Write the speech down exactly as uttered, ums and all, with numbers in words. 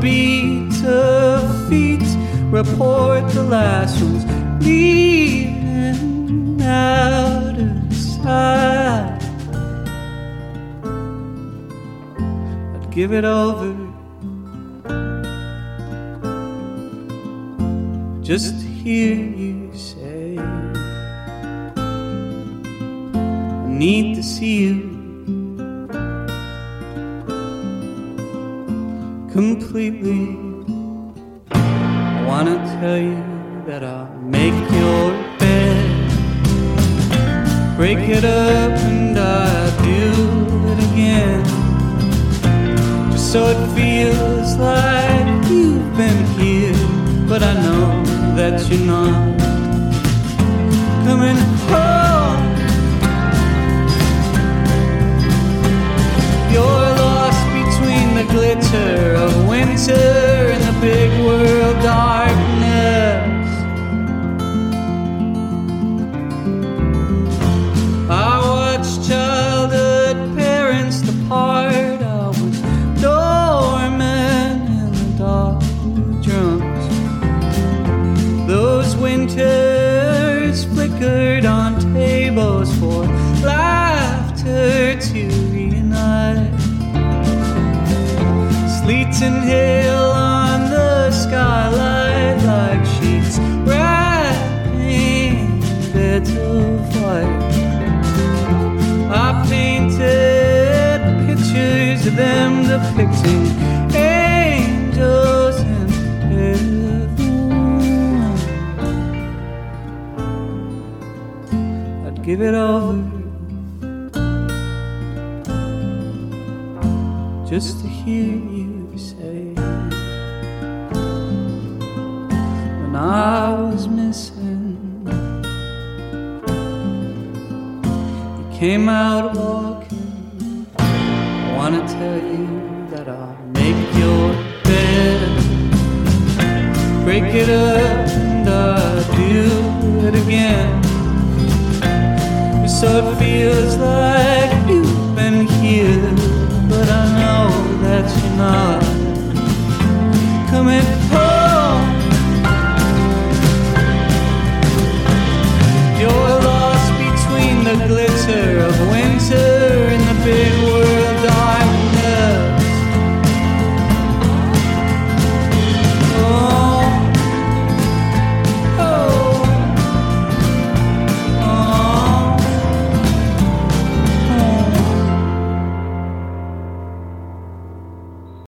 beat of feet report the last ones leaving out of sight. I'd give it over just to hear you say, I need to see you completely. I wanna tell you that I'll make your bed, break it up and I'll do it again, just so it feels like you've been here. But I know that you're not coming home. You're lost between the glitter of winter and the big world darkness. I watched childhood parents depart. I was dormant in the dark drums. Those winters flickered on tables for laughter to reunite. Sleet and hail on the skylight like sheets wrapping beds of white. I painted pictures of them depicting angels in heaven. I'd give it over just to hear you say, when I was missing, you came out walking. I wanna tell you that I'll make your bed, break it up and I'll do it again, so it feels like